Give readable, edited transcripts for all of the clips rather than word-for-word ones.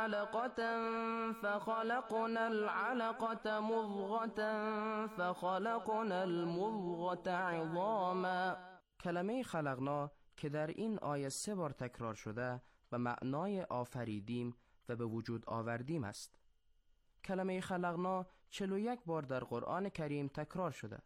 علقة فخلقنا العلقة مضغة فخلقنا المضغة عظاما. کلمه خلقنا که در این آیه 3 بار تکرار شده و معنای آفریدیم و به وجود آوردیم است. کلمه خلقنا 41 بار در قرآن کریم تکرار شده.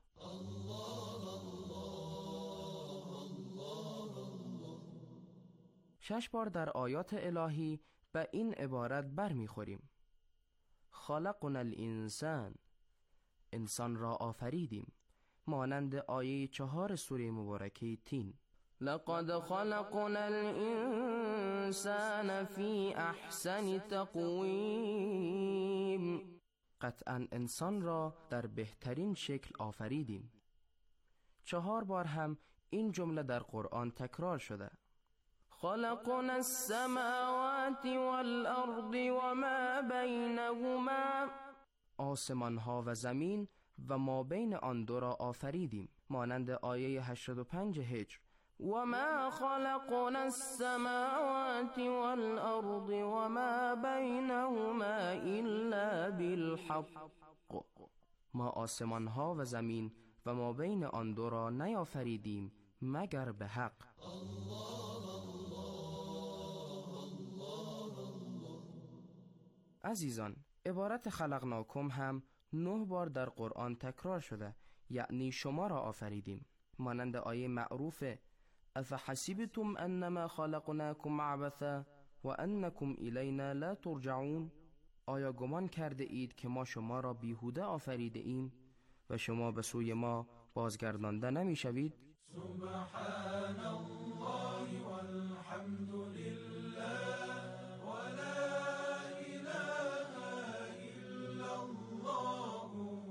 6 بار در آیات الهی به این عبارت برمیخوریم: خلقنا الانسان، انسان را آفریدیم، مانند آیه 4 سوره مبارکه تین. لقد خلقنا الانسان فی احسن تقویم، قطعا انسان را در بهترین شکل آفریدیم. 4 بار هم این جمله در قرآن تکرار شده: خلقنا السماوات والارض وما بینهما، آسمان ها و زمین و ما بین آن دو را آفریدیم، مانند آیه 85 هجر: وما خلقنا السماوات والارض وما بینهما الا بالحق، ما آسمان ها و زمین و ما بین آن دو را نیافریدیم مگر به حق. عزیزان، عبارت خلقناکم هم 9 بار در قرآن تکرار شده، یعنی شما را آفریدیم، مانند آیه معروف: افحسبتم انما خلقناکم عبثا و انکم الینا لا ترجعون. آیا گمان کرده اید که ما شما را بیهوده آفریده ایم و شما به سوی ما بازگردانده نمی شوید؟ سبحان الله والحمد لله ولا اله الا الله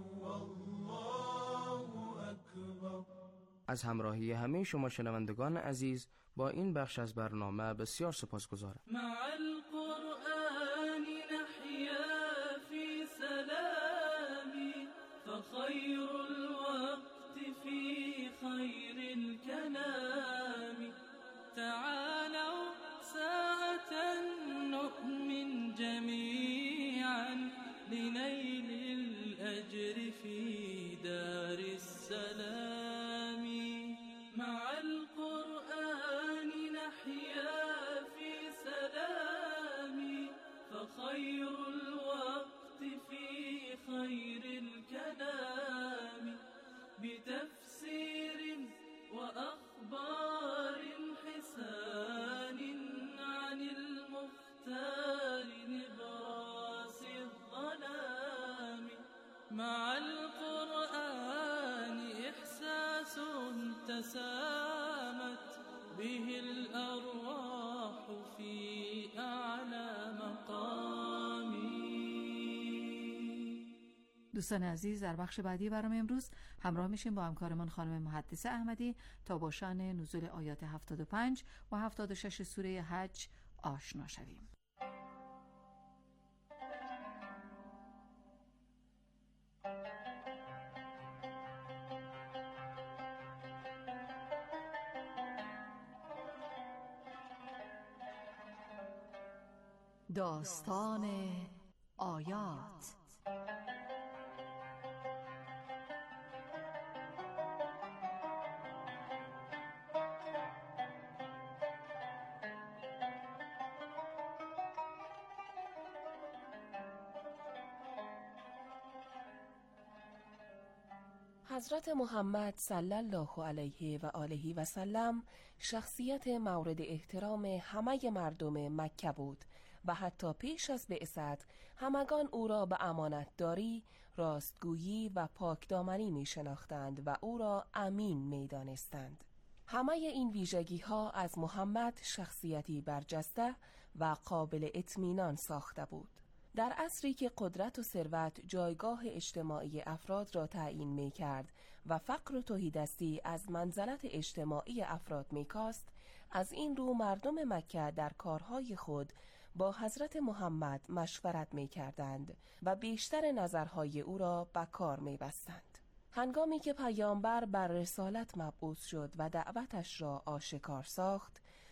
والله اکبر. از همراهی همه شما شنوندگان عزیز با این بخش از برنامه بسیار سپاسگزارم. مع القرآن نحيا في سلام فخير الوقت في خير الكلام. تعالوا ساعة نؤمن جميعا لنيل الأجر في دار السلام. مع القرآن نحيا في سلام فخير الوقت في خير الكلام. بتفسير وأخبار حسان عن المختار نبراس الظلام. مع القرآن إحساس تسامت به الأرواح في أعلى مقام. دوستان عزیز، در بخش بعدی برنامه امروز همراه میشیم با همکارمان خانم محدثه احمدی تا با شأن نزول آیات 75 و 76 سوره حج آشنا شویم. داستان آیات. حضرت محمد صلی الله علیه و آله و سلم شخصیت مورد احترام همه مردم مکه بود و حتی پیش از بعثت همگان او را به امانتداری، راستگویی و پاکدامنی می شناختند و او را امین می دانستند. همه این ویژگی ها از محمد شخصیتی برجسته و قابل اطمینان ساخته بود. در عصری که قدرت و ثروت جایگاه اجتماعی افراد را تعیین می کرد و فقر و تهیدستی از منزلت اجتماعی افراد می کاست، از این رو مردم مکه در کارهای خود با حضرت محمد مشورت می کردند و بیشتر نظرهای او را به کار می بستند. هنگامی که پیامبر بر رسالت مبعوث شد و دعوتش را آشکار ساخت،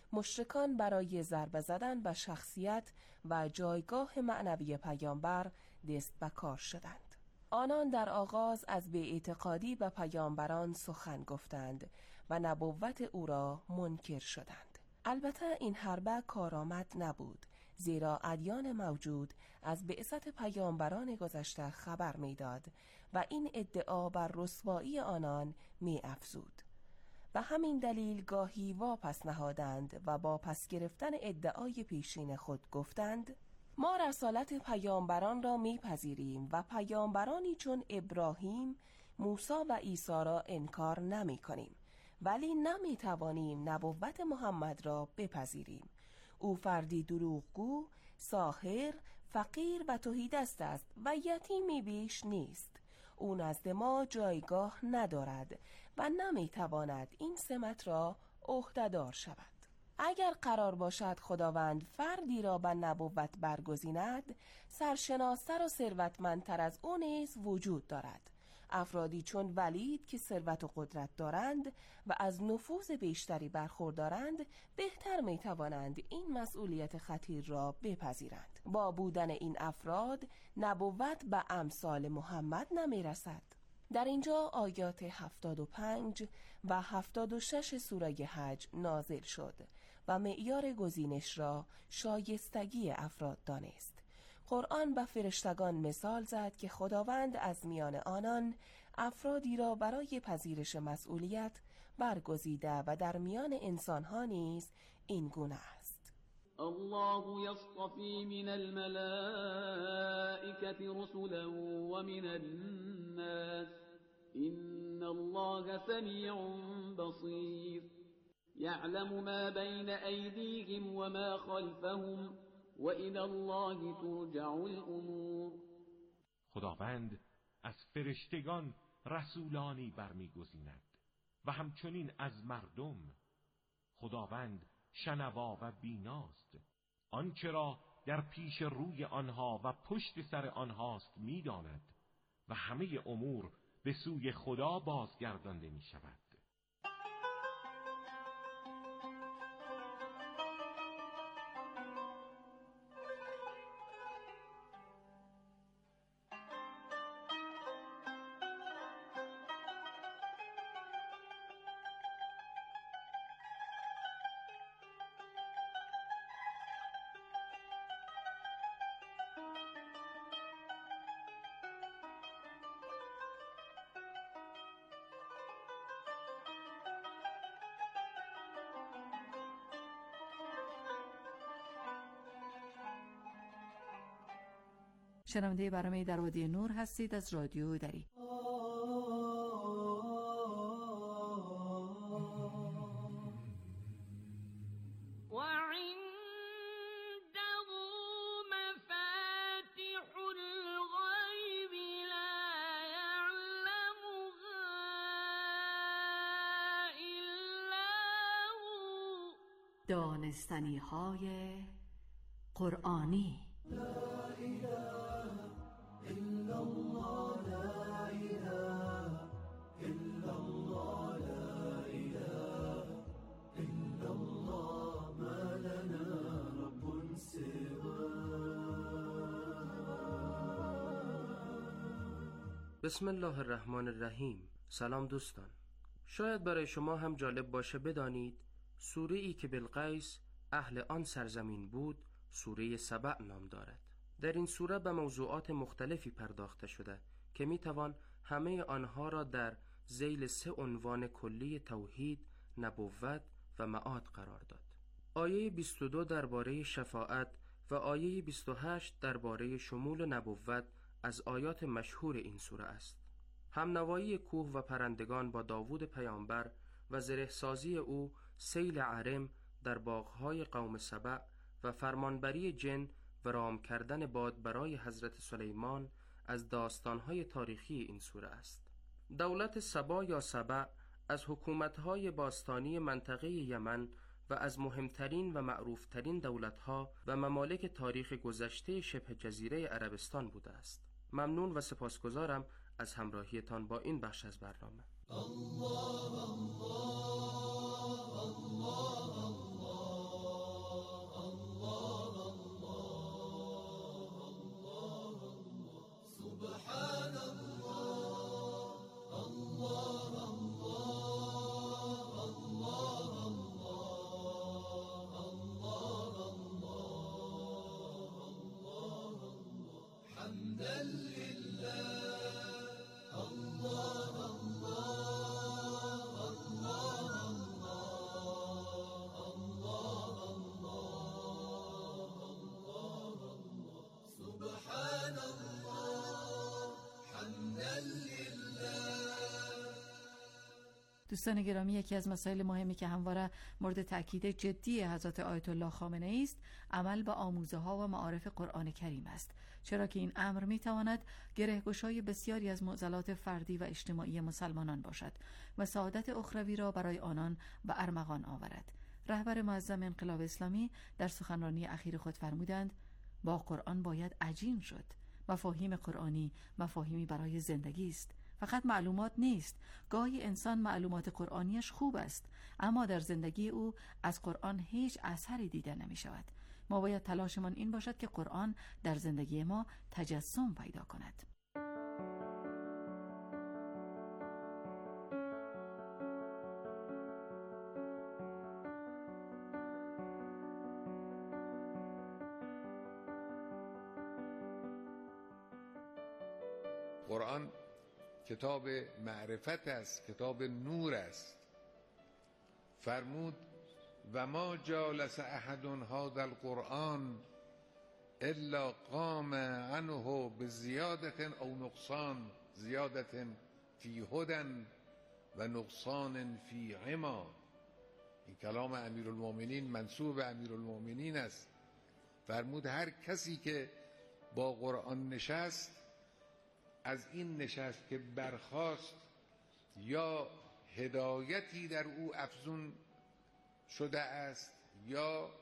مشرکان برای ضربه زدن به شخصیت و جایگاه معنوی پیامبر دست به کار شدند. آنان در آغاز از بی‌اعتقادی به پیامبران سخن گفتند و نبوت او را منکر شدند. البته این حربه کارآمد نبود، زیرا ادیان موجود از بعثت پیامبران گذشته خبر می‌داد و این ادعا بر رسوایی آنان می‌افزود. و همین دلیل گاهی واپس نهادند و با پس گرفتن ادعای پیشین خود گفتند: ما رسالت پیامبران را میپذیریم و پیامبرانی چون ابراهیم، موسی و عیسی را انکار نمی کنیم، ولی نمی توانیم نبوت محمد را بپذیریم. او فردی دروغگو، ساحر، فقیر و تهیدست است و یتیمی بیش نیست. او نزد ما جایگاه ندارد و نمیتواند این سمت را عهده‌دار شود. اگر قرار باشد خداوند فردی را به نبوت برگزیند، سرشناس‌تر و ثروتمندتر از او نیز وجود دارد. افرادی چون ولید که ثروت و قدرت دارند و از نفوذ بیشتری برخوردارند، بهتر میتوانند این مسئولیت خطیر را بپذیرند. با بودن این افراد نبوت به امثال محمد نمیرسد. در اینجا آیات 75 و 76 سوره حج نازل شد و معیار گزینش را شایستگی افراد دانست. قرآن به فرشتگان مثال زد که خداوند از میان آنان افرادی را برای پذیرش مسئولیت برگزیده و در میان انسانها نیز این گونه است: الله يصطفي من الملائكة رسلا ومن الناس إن الله سميع بصير يعلم ما بين أيديهم وما خلفهم وإلى الله ترجع الأمور. خداوند از فرشتگان رسولانی برمیگزیند و همچنین از مردم. خداوند شنوا و بیناست. آنچه را در پیش روی آنها و پشت سر آنهاست میداند و همه امور به سوی خدا بازگردانده می شود. شنونده برنامه در وادی نور هستید از رادیو دری. دانستنی های قرآنی. بسم الله الرحمن الرحیم. سلام دوستان، شاید برای شما هم جالب باشه بدانید سوره ای که بلقیس اهل آن سرزمین بود سوره سبع نام دارد. در این سوره به موضوعات مختلفی پرداخته شده که میتوان همه آنها را در ذیل 3 عنوان کلی توحید، نبوت و معاد قرار داد. آیه 22 درباره شفاعت و آیه 28 درباره شمول نبوت از آیات مشهور این سوره است. همنوایی کوه و پرندگان با داوود پیامبر و زرهسازی او، سیل عرم در باغهای قوم سبع و فرمانبری جن و رام کردن باد برای حضرت سلیمان از داستانهای تاریخی این سوره است. دولت سبا یا سبع از حکومتهای باستانی منطقه یمن و از مهمترین و معروفترین دولتها و ممالک تاریخ گذشته شبه جزیره عربستان بوده است. ممنون و سپاسگزارم از همراهیتان با این بخش از برنامه. الله الله الله الله دوستان گرامی، یکی از مسائل مهمی که همواره مورد تأکید جدی حضرت آیت الله خامنه ای است عمل به آموزه ها و معارف قرآن کریم است، چرا که این امر می تواند گرهگشای بسیاری از معضلات فردی و اجتماعی مسلمانان باشد و سعادت اخروی را برای آنان به ارمغان آورد. رهبر معظم انقلاب اسلامی در سخنرانی اخیر خود فرمودند با قرآن باید عجین شد. مفاهیم قرآنی مفاهیمی برای زندگی است، فقط معلومات نیست. گاهی انسان معلومات قرآنیش خوب است، اما در زندگی او از قرآن هیچ اثری دیده نمی شود. ما باید تلاشمان این باشد که قرآن در زندگی ما تجسم پیدا کند. قرآن کتاب معرفت است، کتاب نور است. فرمود و ما جالس احد هذا القرآن الا قام عنه بزیادت او نقصان، زیادت فی هدى و نقصان فی عما. این کلام امیرالمؤمنین منسوب به امیرالمؤمنین است. فرمود هر کسی که با قرآن نشست، از این نشست که برخاست یا هدایتی در او افزون شده است یا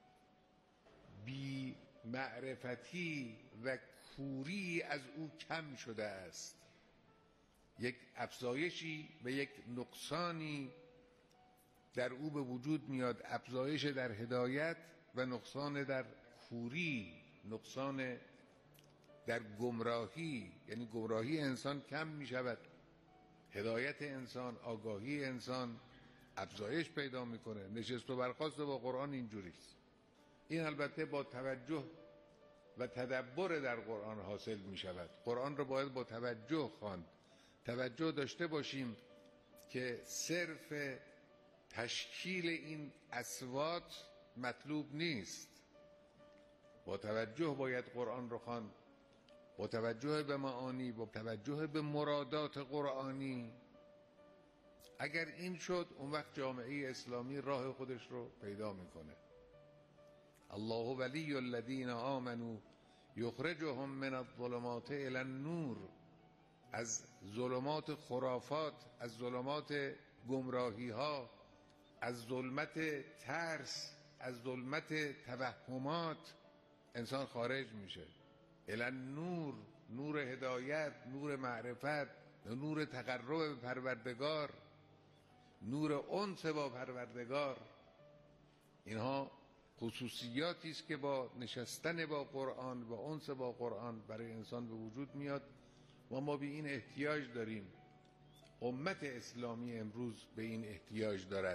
بی معرفتی و کوری از او کم شده است. یک افزایشی و یک نقصانی در او به وجود میاد، افزایش در هدایت و نقصان در کوری، نقصان در گمراهی، یعنی گمراهی انسان کم می شود، هدایت انسان، آگاهی انسان افزایش پیدا میکنه. نشست و برخاست با قرآن اینجوریست. این البته با توجه و تدبر در قرآن حاصل می شود. قرآن رو باید با توجه خواند. توجه داشته باشیم که صرف تشکیل این اصوات مطلوب نیست. با توجه باید قرآن رو خواند، با توجه به معانی، با توجه به مرادات قرآنی. اگر این شد، اون وقت جامعه اسلامی راه خودش رو پیدا میکنه. الله ولی الذین آمنوا یخرجهم من الظلمات الی النور. از ظلمات خرافات، از ظلمات گمراهی ها، از ظلمت ترس، از ظلمت توهمات انسان خارج میشه. الی النور، نور هدایت، نور معرفت، نور تقرب به پروردگار، نور انس با پروردگار. اینها خصوصیاتی است که با نشستن با قرآن و انس با قرآن برای انسان به وجود میاد و ما به این احتیاج داریم. امت اسلامی امروز به این احتیاج دارد.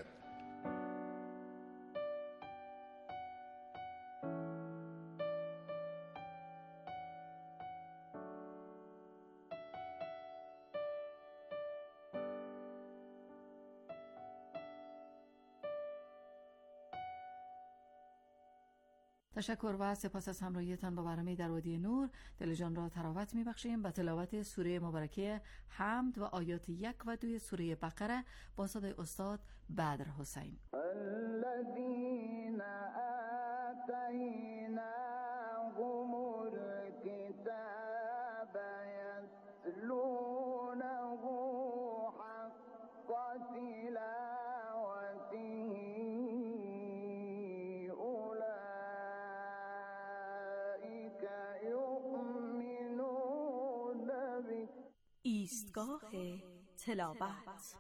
تشکر و سپاس از همراهیتان با برنامه در وادی نور. دل جان را تراوت می‌بخشیم با تلاوت سوره مبارکه حمد و آیات 1 و 2 سوره بقره با صدای استاد بدر حسین. الذين آتيناهم الكتاب يتلونه حق تلاوته ایستگاه تلاوت.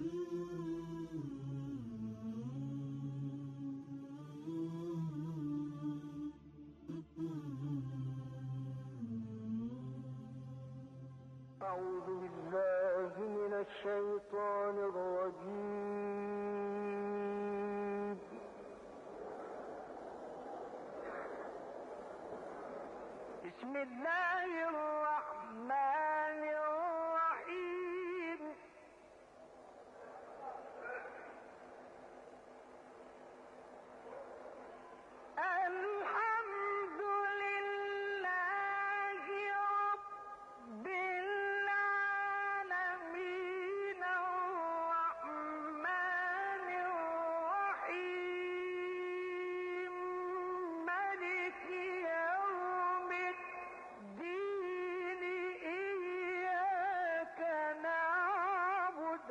اعوذ بالله من الشیطان الرجیم. بسم بسم الله الرحمن الرحيم الحمد لله رب العالمين الرحمن الرحيم مالك يوم الدين إياك نعبد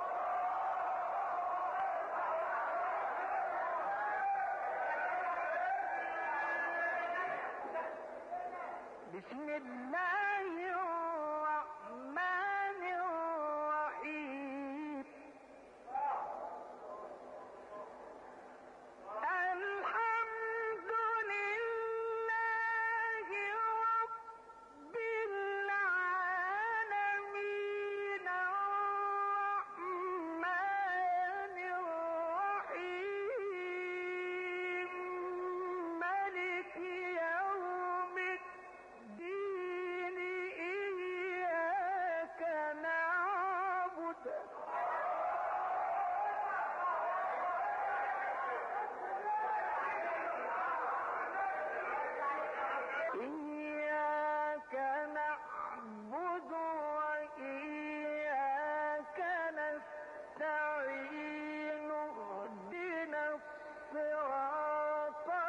بسم الله الرحمن الرحيم الحمد لله رب العالمين الرحمن الرحيم مالك يوم الدين إياك نعبد إياك نعبد وإياك نستعين اهدنا الصراط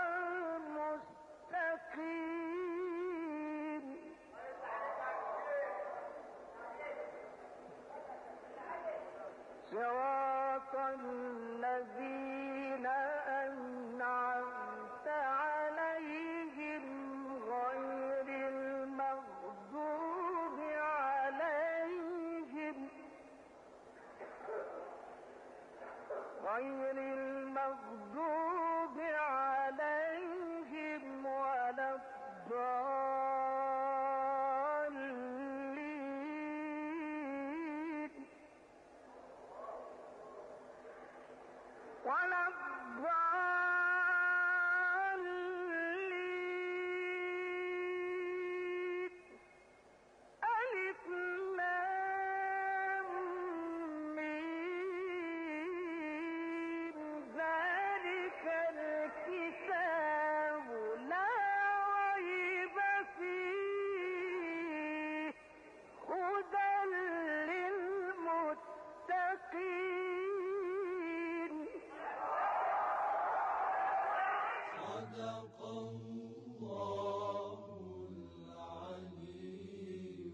المستقيم صراط الذين أنعمت عليهم غير المغضوب عليهم ولا الضالين ألف لام ميم ذلك الكتاب لا ريب فيه هدى للمتقين صدق الله العلي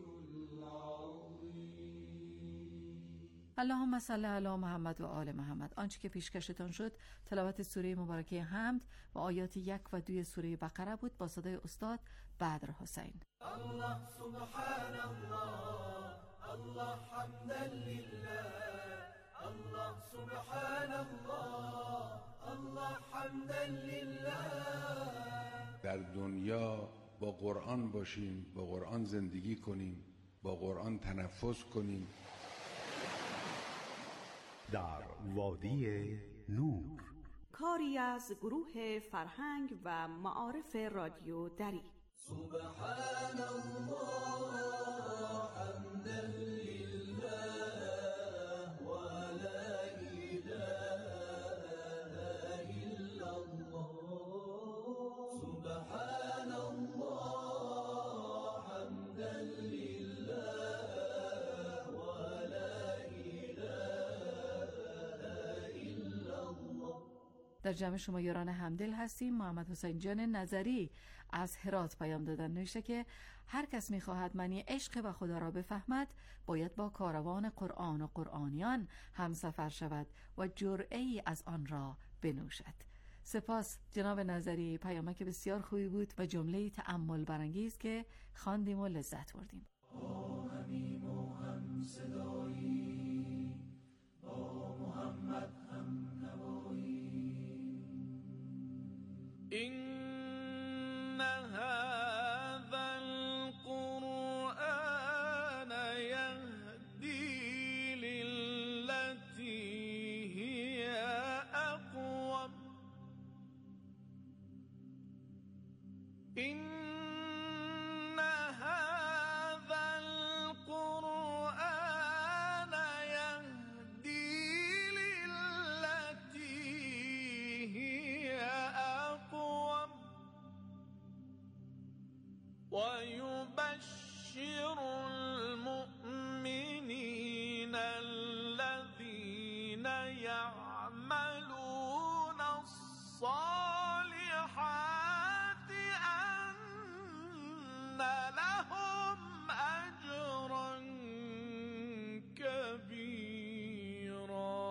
العظيم. اللهم صل علی محمد و آل محمد. آنچه که پیشکشتان شد تلاوت سوره مبارکه حمد و آیات 1 و 2 سوره بقره بود با صدای استاد بدر حسین. الله سبحان الله الله حمدا لله الله سبحان الله الله حمدا لله. در دنیا با قرآن باشیم، با قرآن زندگی کنیم، با قرآن تنفس کنیم. در وادی نور، کاری از گروه فرهنگ و معارف رادیو دری. سبحان الله حمدا لله و لا اله الا الله. سبحان الله حمدا لله و لا اله الا الله. در جمع شما یاران همدل هستیم. محمد حسین جان نظری از هرات پیام دادن، نوشته که هر کس می‌خواهد معنی عشق و خدا را بفهمد باید با کاروان قرآن و قرآنیان همسفر شود و جرعه‌ای از آن را بنوشد. سپاس جناب نظری، پیامک بسیار خوبی بود و جمله‌ای تأمل برانگیز که خواندیم و لذت بردیم. همیم و هم صدایی با محمد هم نوایی. إن هذا القرآن يهدي للتي هي أقوم. إن ويبشر المؤمنين الذين يعملون الصالحات أن لهم أجرا كبيرا.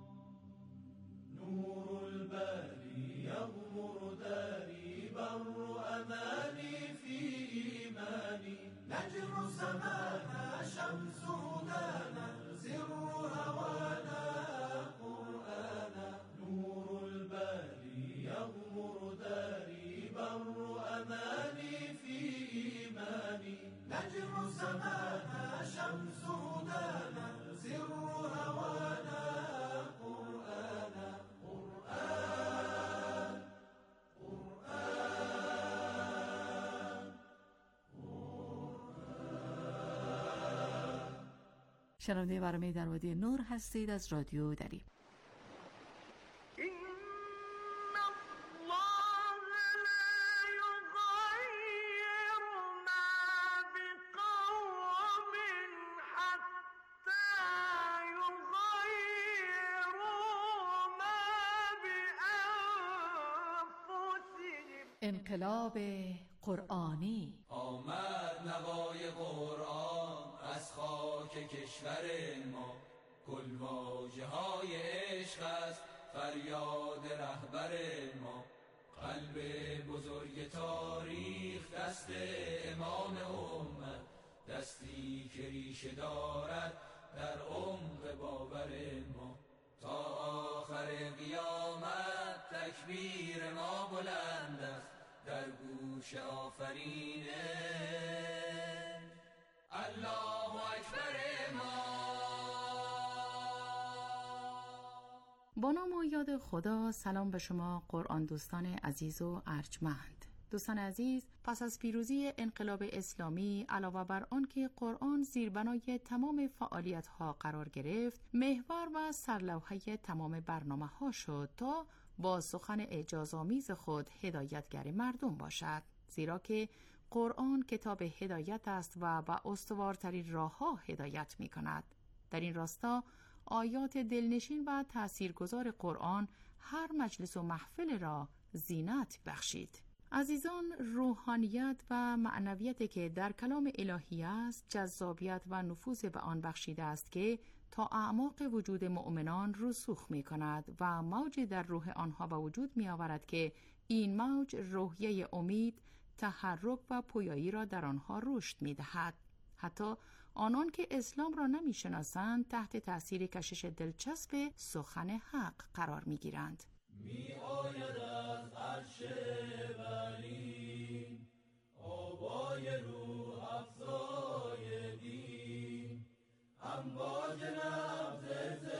نور الباري يغمر داري بر أماني في إيماني نجم سمانا شمس هدانا زر هوانا قرآنا. نور الباري يغمر داري بر أماني في إيماني نجم سمانا شمس هدانا زر هوانا قرآنا. قرآن شنونده برنامه در وادی نور هستید از رادیو دری. انقلاب قرآنی. آمد نوای قرآن از خاک کشور ما، گلواژه های عشق است فریاد رهبر ما. قلب بزرگ تاریخ دست امام امت، دستی که ریشه دارد در عمق باور ما. تا آخر قیامت تکبیر ما بلند است در گوش آفرینه الله اکبر ما. با نام و یاد خدا. سلام به شما قرآن دوستان عزیز و ارجمند. دوستان عزیز، پس از پیروزی انقلاب اسلامی، علاوه بر آن که قرآن زیربنای تمام فعالیت‌ها قرار گرفت، محور و سرلوحه تمام برنامه‌ها شد تا با سخن اعجازآمیز خود هدایتگر مردم باشد. زیرا که قرآن کتاب هدایت است و با استوارترین راه‌ها هدایت می‌کند. در این راستا آیات دلنشین و تأثیرگذار قرآن هر مجلس و محفل را زینت بخشید. عزیزان، روحانیت و معنویت که در کلام الهی است، جذابیت و نفوذ به آن بخشیده است که تا اعماق وجود مؤمنان رسوخ می کند و موج در روح آنها به وجود می آورد که این موج روحیه امید، تحرک و پویایی را در آنها رشد می دهد. حتی آنان که اسلام را نمی شناسند تحت تأثیر کشش دلچسب سخن حق قرار می گیرند. می آید از عرش ولی آوای روح افزای دین، امواج نبض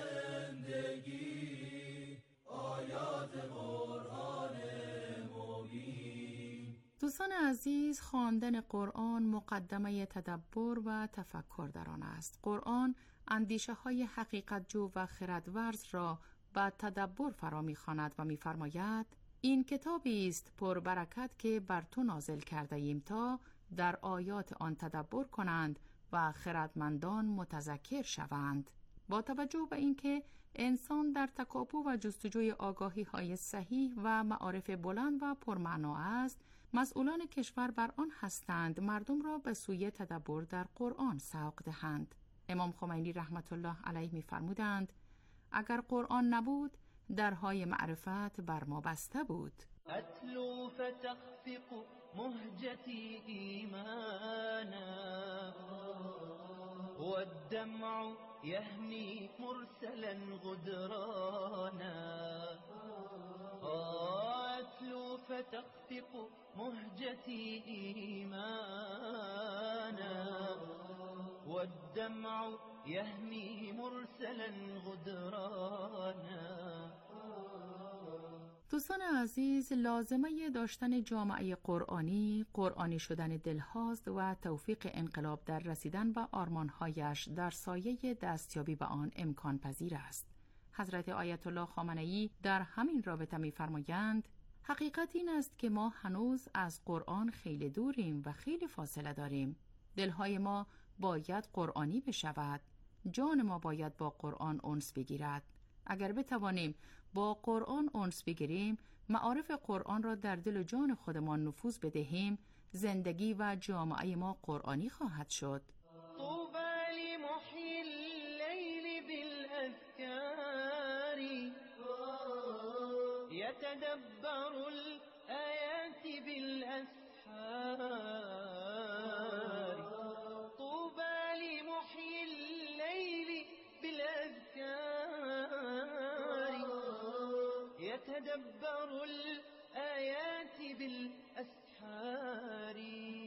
زندگی آیات قرآن مبین. دوستان عزیز، خواندن قرآن مقدمه تدبر و تفکر در آن است. قرآن اندیشه های حقیقت جو و خردورز را با تدبر فرا می‌خواند و می‌فرماید این کتابی است پر برکت که بر تو نازل کرده ایم تا در آیات آن تدبر کنند و خردمندان متذکر شوند. با توجه به اینکه انسان در تکاپو و جستجوی آگاهی‌های صحیح و معارف بلند و پرمعنا است، مسئولان کشور بر آن هستند مردم را به سوی تدبر در قرآن سوق دهند. امام خمینی رحمت الله علیه می‌فرمودند اگر قرآن نبود درهای معرفت بر ما بسته بود. اتلو فتخفق مهجتی ایمانا والدمع یهمی مرسلا غدرانا. اتلو فتخفق مهجتی ایمانا والدمع یهمی مرسلا غدرانا. دوستان عزیز، لازمه داشتن جامعه قرآنی شدن دلهاست و توفیق انقلاب در رسیدن به آرمانهایش در سایه دستیابی به آن امکان پذیر است. حضرت آیت الله خامنه‌ای در همین رابطه می‌فرمایند حقیقت این است که ما هنوز از قرآن خیلی دوریم و خیلی فاصله داریم. دلهای ما باید قرآنی بشود. جان ما باید با قرآن انس بگیرد. اگر بتوانیم با قرآن انس بگیریم، معارف قرآن را در دل و جان خودمان نفوذ بدهیم، زندگی و جامعه ما قرآنی خواهد شد. يتدبر الآيات بالأسحار طوبى لمحيي الليل بالأذكار يتدبر الآيات بالأسحار.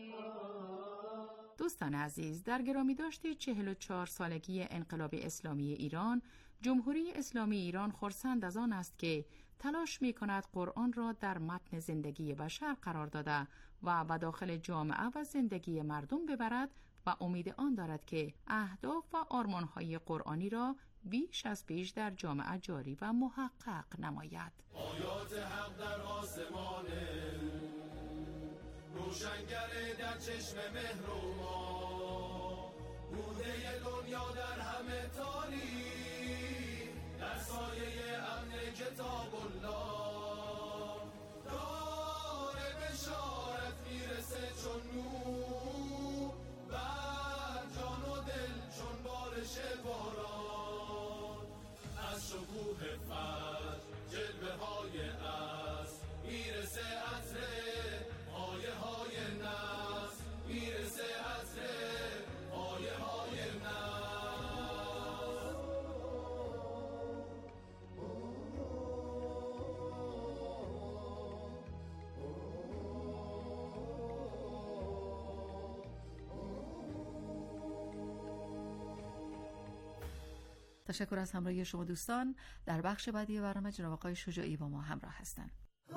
دوستان عزیز، در گرامی داشته 44 سالگی انقلاب اسلامی ایران، جمهوری اسلامی ایران خرسند از آن است که تلاش می کند قرآن را در متن زندگی بشر قرار داده و داخل جامعه و زندگی مردم ببرد و امید آن دارد که اهداف و آرمانهای قرآنی را بیش از پیش در جامعه جاری و محقق نماید. آیات حق در آسمان روشنگر در چشم مهر و ما بوده دنیا در همه تاریک در سایه امن کتاب الله دار بشارت میرسه چون نور بر جان و دل چون بارش باران از شکوه فجر جلوه های از میرسه عطر آیه های ناز میرسه عطر آیه های ناز. تشکر از همراهی شما دوستان. در بخش بعدی برنامه جناب آقای شجاعی با ما همراه هستند.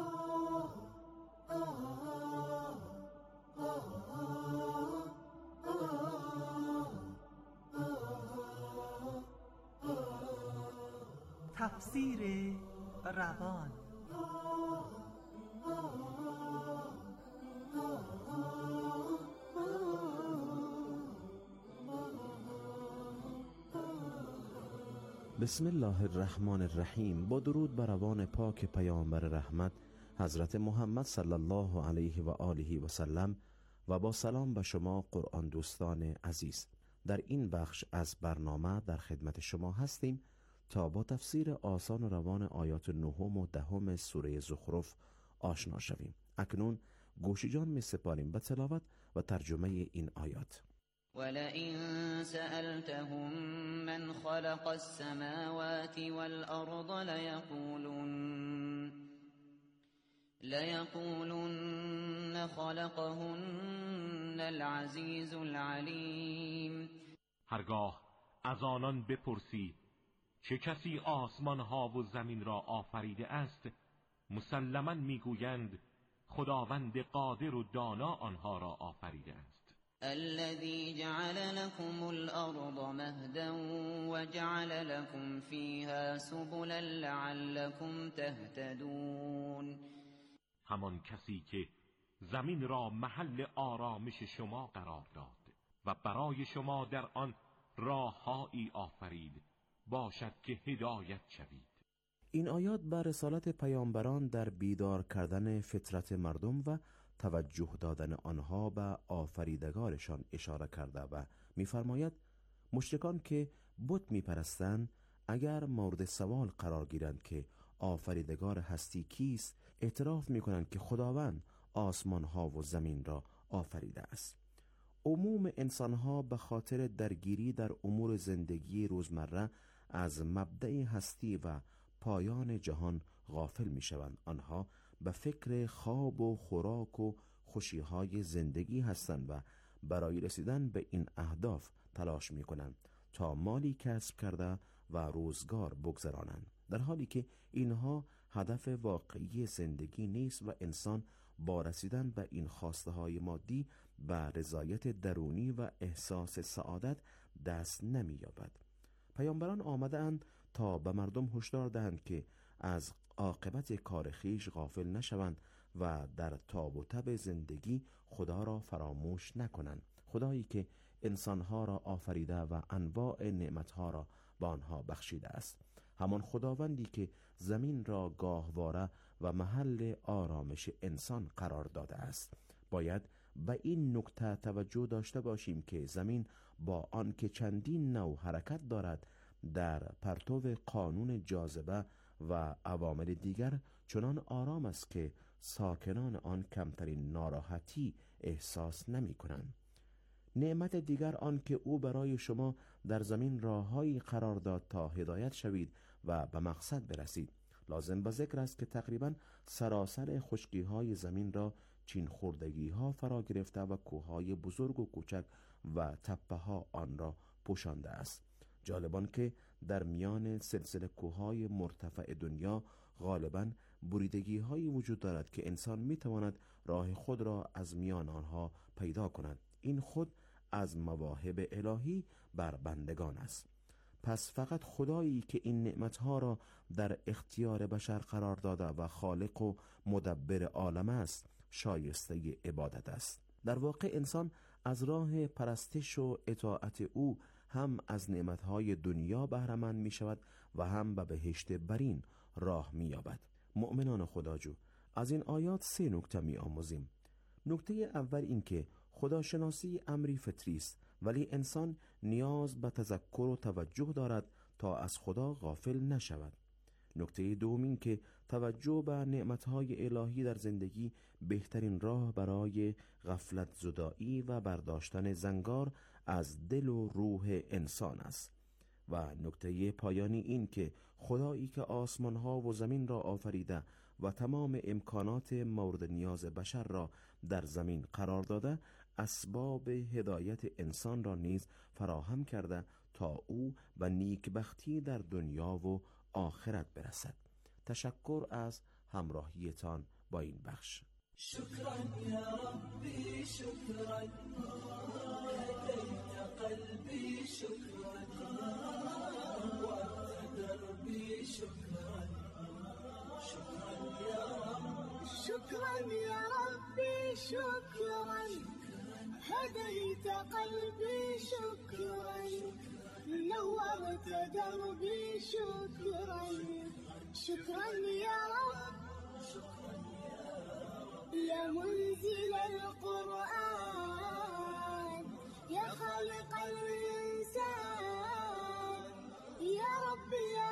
تفسیر روان. بسم الله الرحمن الرحیم. با درود بر روان پاک پیامبر رحمت حضرت محمد صلی الله علیه و آله و سلم و با سلام به شما قرآن دوستان عزیز. در این بخش از برنامه در خدمت شما هستیم تا با تفسیر آسان و روان آیات 9 و 10 سوره زخرف آشنا شویم. اکنون گوش جان می سپاریم به تلاوت و ترجمه این آیات. ولئن سألتهم من خلق السماوات والأرض ليقولن خلقهن العزيز العليم. هرگاه از آنان بپرسی چه کسی آسمان ها و زمین را آفریده است، مسلماً میگویند خداوند قادر و دانا آنها را آفریده است. الذي جعل لكم الأرض مهدا وجعل لكم فيها سبلا لعلكم تهتدون. همان کسی که زمین را محل آرامش شما قرار داد و برای شما در آن راههایی آفرید باشد که هدایت شوید. این آیات بر رسالت پیامبران در بیدار کردن فطرت مردم و توجه دادن آنها به آفریدگارشان اشاره کرده و می‌فرماید مشرکان که بت می‌پرستند اگر مورد سوال قرار گیرند که آفریدگار هستی کیست، اعتراف می‌کنند که خداوند آسمان‌ها و زمین را آفریده است. عموم انسان‌ها به خاطر درگیری در امور زندگی روزمره از مبدأ هستی و پایان جهان غافل می‌شوند. آنها به فکر خواب و خوراک و خوشی‌های زندگی هستند و برای رسیدن به این اهداف تلاش می‌کنند تا مالی کسب کرده و روزگار بگذرانند، در حالی که اینها هدف واقعی زندگی نیست و انسان با رسیدن به این خواسته‌های مادی به رضایت درونی و احساس سعادت دست نمی‌یابد. پیامبران آمده‌اند تا به مردم هشدار دهند که از عاقبت کار خویش غافل نشوند و در تاب و تب زندگی خدا را فراموش نکنند. خدایی که انسانها را آفریده و انواع نعمتها را به آنها بخشیده است، همان خداوندی که زمین را گاهواره و محل آرامش انسان قرار داده است. باید به این نکته توجه داشته باشیم که زمین با آنکه چندین نوع حرکت دارد، در پرتو قانون جاذبه و عوامل دیگر چنان آرام است که ساکنان آن کمترین ناراحتی احساس نمی کنند. نعمت دیگر آن که او برای شما در زمین راههایی قرار داد تا هدایت شوید و به مقصد برسید. لازم به ذکر است که تقریبا سراسر خشکی‌های زمین را چین خوردگی‌ها فرا گرفته و کوه‌های بزرگ و کوچک و تپه‌ها آن را پوشانده است. جالبان که در میان سلسله کوه‌های مرتفع دنیا غالباً بریدگی‌هایی وجود دارد که انسان می‌تواند راه خود را از میان آنها پیدا کند. این خود از مواهب الهی بر بندگان است. پس فقط خدایی که این نعمتها را در اختیار بشر قرار داده و خالق و مدبر عالم است شایسته عبادت است. در واقع انسان از راه پرستش و اطاعت او هم از نعمتهای دنیا بهره‌مند می شود و هم به بهشت برین راه می یابد. مؤمنان خداجو، از این آیات 3 نکته می آموزیم. نکته اول این که خداشناسی امری فطری است، ولی انسان نیاز به تذکر و توجه دارد تا از خدا غافل نشود. نکته دوم این که توجه به نعمتهای الهی در زندگی بهترین راه برای غفلت زدایی و برداشتن زنگار از دل و روح انسان است. و نکته پایانی این که خدایی که آسمانها و زمین را آفریده و تمام امکانات مورد نیاز بشر را در زمین قرار داده، اسباب هدایت انسان را نیز فراهم کرده تا او به نیکبختی در دنیا و آخرت برسد. تشکر از همراهیتان با این بخش. شكرا يا ربي شكرا هديت قلبي شكرا وأنت دربي شكرا شكرا يا رب شكرا يا ربي شكرا هديت قلبي شكرا نورت دربي شكرا شكرا يا رب يا منزل القرآن يا خالق الإنسان يا رب يا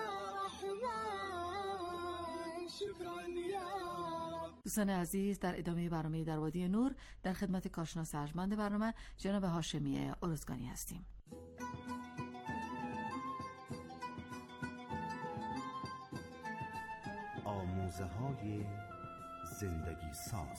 رحمن شكرا يا رب. دوستان عزیز، در ادامه برنامه در وادی نور در خدمت کارشناس ارجمند برنامه جناب هاشمی ارزگانی هستیم. آموزه‌های زندگی ساز.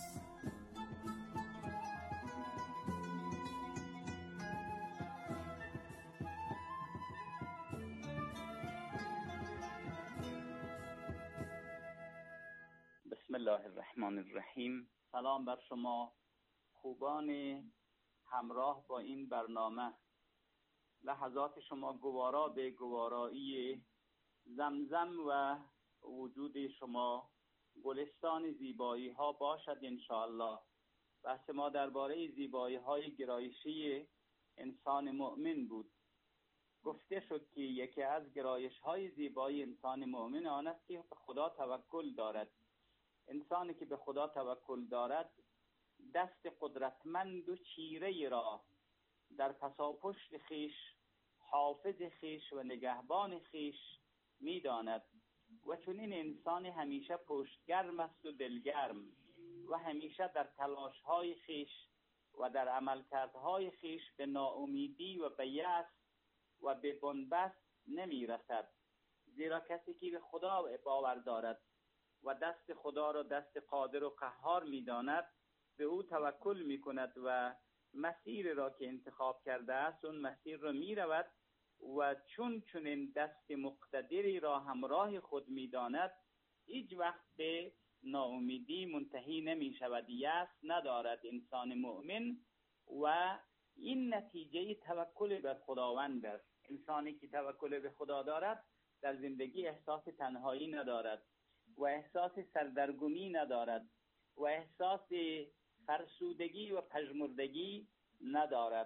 بسم الله الرحمن الرحیم. سلام بر شما خوبان همراه با این برنامه. لحظات شما گوارا به گوارایی زمزم و وجود شما گلستان زیبایی ها باشد انشاءالله. بحث ما درباره زیبایی های گرایشی انسان مؤمن بود. گفته شد که یکی از گرایش های زیبایی انسان مؤمن آن است که به خدا توکل دارد. انسانی که به خدا توکل دارد دست قدرتمند و چیره را در پساپشت خیش حافظ خیش و نگهبان خیش می‌داند و چون این انسان همیشه پشتگرم است و دلگرم و همیشه در تلاش‌های خیش و در عملکردهای خیش به ناامیدی و به یأس و به بنبست نمی‌رسد. زیرا کسی که به خدا باور دارد و دست خدا را دست قادر و قهار می‌داند به او توکل می‌کند و مسیر را که انتخاب کرده است اون مسیر را می‌رود و چون این دست مقتدری را همراه خود می‌داند هیچ وقت به ناامیدی منتهی نمی‌شود، یأس ندارد انسان مؤمن و این نتیجه توکل بر خداوند است. انسانی که توکل به خدا دارد در زندگی احساس تنهایی ندارد، و احساس سردرگمی ندارد و احساس فرسودگی و پژمردگی ندارد.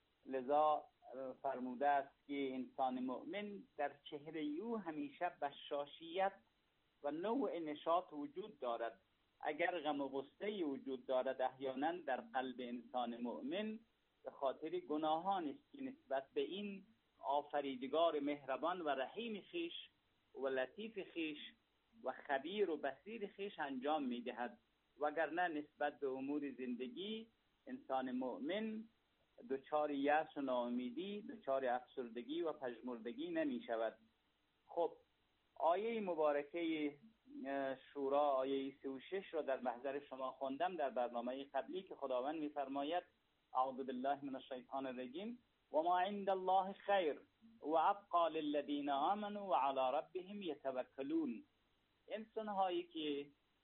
لذا فرموده است که انسان مؤمن در چهره او همیشه بشاشیت و نوع نشاط وجود دارد. اگر غم و غصه وجود دارد احیانا در قلب انسان مؤمن، به خاطر گناهان است که نسبت به این آفریدگار مهربان و رحیم خیش و لطیف خیش و خبیر و بصیر خیش انجام میدهد. وگرنه نسبت به امور زندگی انسان مؤمن دچار یأس و ناامیدی، دچار افسردگی و پژمردگی نمی شود. خب آیه مبارکه شورا آیه 36 را در محضر شما خواندم در برنامه قبلی که خداوند می‌فرماید اعوذ بالله من الشیطان الرجیم و ما عند الله خیر و ابقى للذین آمنوا وعلى ربهم یتوکلون. انسان هایی که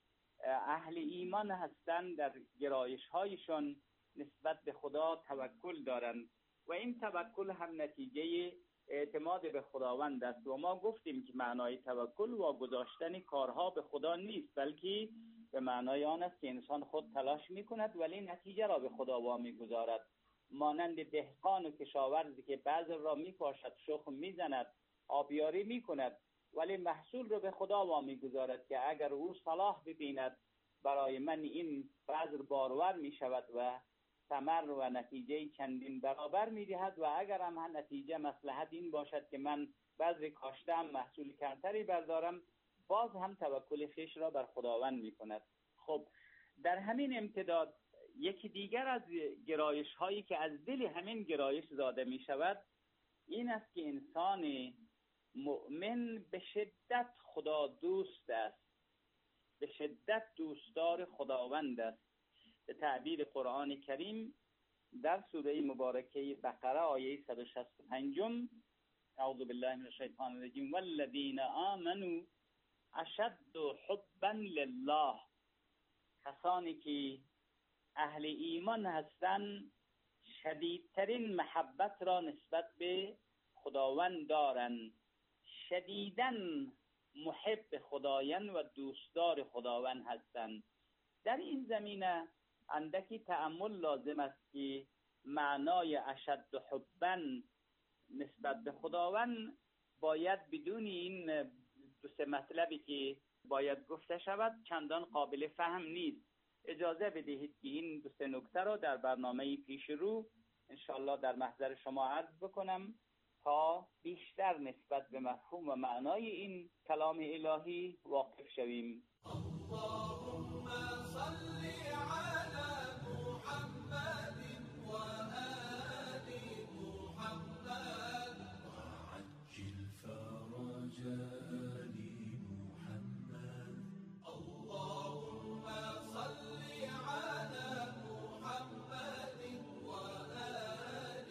اهل ایمان هستند در گرایش هایشان نسبت به خدا توکل دارند و این توکل هم نتیجه اعتماد به خداوند است. و ما گفتیم که معنای توکل واگذاشتن کارها به خدا نیست، بلکه به معنای آن است که انسان خود تلاش میکند ولی نتیجه را به خدا وامیگذارد. مانند دهقان و کشاورزی که بذر را میپاشد، شخم میزند، آبیاری میکند ولی محصول را به خدا وامیگذارد که اگر او صلاح ببیند برای من این بذر بارور میشود و ثمر و نتیجه چندین برابر میدهد، و اگر هم نتیجه مصلحت این باشد که من بذر کاشتم محصول کمتری بردارم، باز هم توکل خویش را بر خداوند میکند. خب در همین امتداد یکی دیگر از گرایش هایی که از دل همین گرایش زاده می شود این است که انسان مؤمن به شدت خدا دوست است، به شدت دوستدار خداوند است. به تعبیر قرآن کریم در سوره مبارکه بقره آیه 165 اعوذ بالله من الشیطان الرجیم والذین آمنوا اشد حبا لله. کسانی که اهل ایمان هستند شدیدترین محبت را نسبت به خداوند دارند، شدیداً محب خدایان و دوستدار خداوند هستند. در این زمینه اندکی تأمل لازم است که معنای اشد حبا نسبت به خداوند باید بدون این دو سه مطلبی که باید گفته شود چندان قابل فهم نیست. اجازه بدهید که این دو سه نکته را در برنامه پیش رو انشاءالله در محضر شما عرض بکنم تا بیشتر نسبت به مفهوم و معنای این کلام الهی واقف شویم. اللهم صل على محمد و آل محمد وعجل فرج آل محمد. اللهم صل على محمد و آل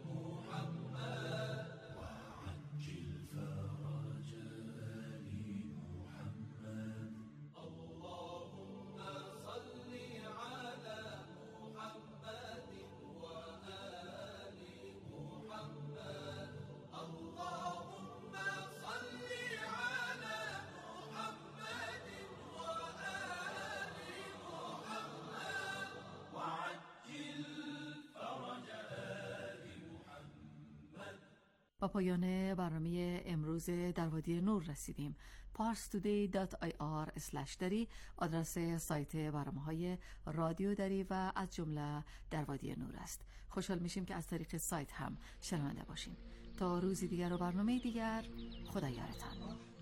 محمد وعجل فرج آل محمد. اللهم صل على محمد وآل محمد. اللهم صل على محمد وآل محمد وعجل فرج آل محمد. با پایان برنامه امروز در وادی نور رسیدیم. parstoday.ir/dari آدرس سایت برنامه‌های رادیو دری و از جمله در وادی نور است. خوشحال میشیم که از طریق سایت هم شنونده باشین. تا روزی دیگر و برنامه دیگر، خدا یارتان.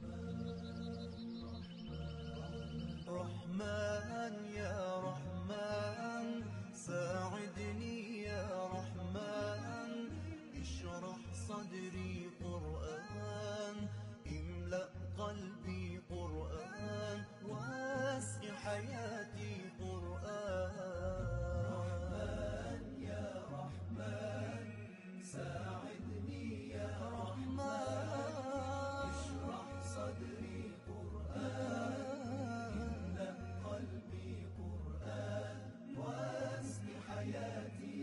رحمن یا رحمن ساعدني يا رحمن اشرح صدري قرآن املأ قلبي قرآن واسق حياتي قرآن. رحمن يا رحمن ساعدني يا رحمن اشرح صدري قرآن املأ قلبي قرآن واسق حياتي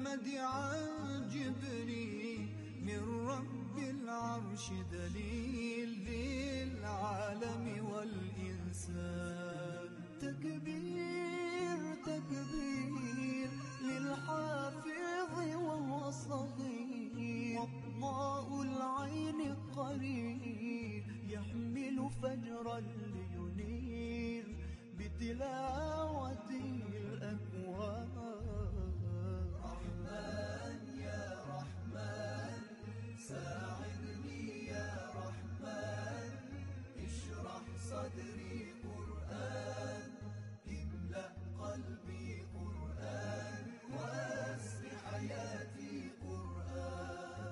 المدع الجبري من رب العرش دليل للعالم والإنسان. تكبير تكبير للحافظ وهو صغير، وضاء العين قرير يحمل فجرا لينير بتلاوته الأكوان. رحمن يا رحمن ساعدني يا رحمن، اشرح صدري قرآن، املأ قلبي قرآن، واسق حياتي قرآن.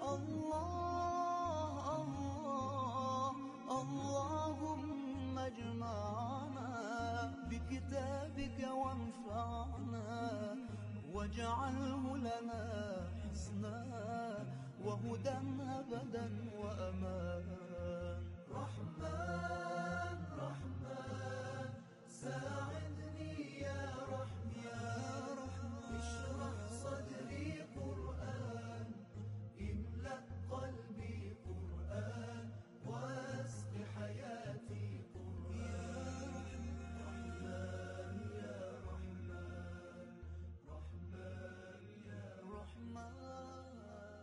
الله الله اللهم اجمعنا بكتابك وانفعنا، واجعله لنا حسنا وهدى أبدا وأمان. رحمن رحمن ساعدني يا رحمن، اشرح صدري قرآن، املأ قلبي قرآن، واسق حياتي قرآن. رحمن يا رحمن رحمن يا رحمن.